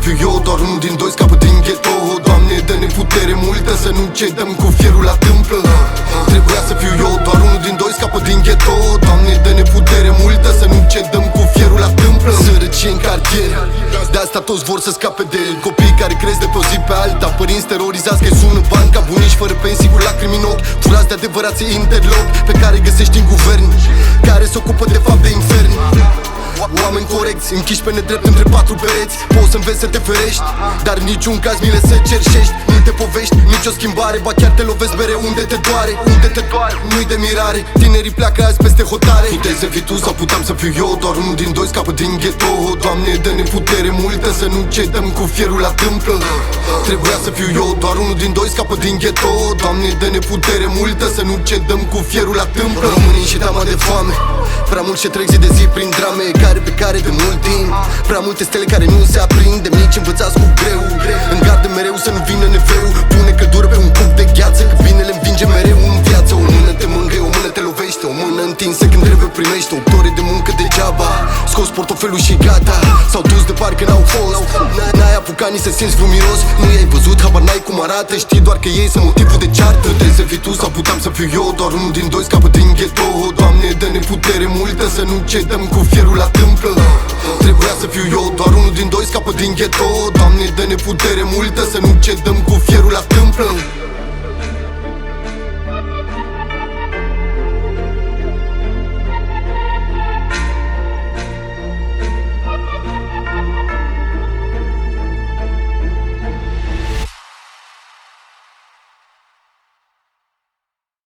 fiu eu doar unul din doi, scapă din ghetto. Doamne, dă-ne putere multă să nu cedăm cu fierul la tâmplă. Trebuia să fiu eu doar unul din doi, scapă din ghetto. Doamne, dă-ne putere multă să nu cedăm cu fierul la tâmplă. Sărăcie în cartier, de asta toți vor să scape de el. Copii care cresc de pe o zi pe alta, părinți terorizați că sună banca, bunici fără pensii cu lacrimi în ochi, furați de adevărații interlopi pe care îi găsești în guvern, care se ocupă de fapt de infern. Oameni corecți, închiși pe nedrept între patru pereți. Poți să înveți să te ferești, dar în niciun caz mile să cerșești. Nu te povești, nicio schimbare, ba chiar te lovesc mereu unde te doare. Unde te doare, nu-i de mirare, tinerii pleacă azi peste hotare. Puteți să fii tu sau puteam să fiu eu, doar unul din doi, scapă din ghetto. Doamne, dă-ne putere multă să nu cedăm cu fierul la tâmplă. Trebuia să fiu eu doar unul din doi, scapă din ghetto. Doamne, dă-ne putere multă să nu cedăm cu fierul la tâmplă. Românii și teama de foame, prea mult și trec zi de zi prin drame pe care de mult timp, prea multe stele care nu se aprind, de mici învățați cu greu. În gardă mereu să nu vină nevreu, pune căldură pe un cup de gheață, că binele învinge mereu în viață. O mână te mângâie, o mână te lovește, o mână întinsă când trebuie primește. 8 ore de muncă degeaba, scos portofelul și gata. S-au dus de parcă n-au fost, n-ai apucat nici să simți frumiros. Nu i-ai văzut, habar n-ai cum arată, știi doar că ei sunt motivul de ceartă. Trebuie să fii tu sau puteam să fiu eu, doar unul din doi, scapă din ghetto. Doamne, dă-ne putere multă să nu cedăm cu fierul la tâmplă. Trebuia să fiu eu doar unul din doi, scapă din ghetto. Doamne, dă-ne putere multă să nu cedăm cu fierul la tâmplă.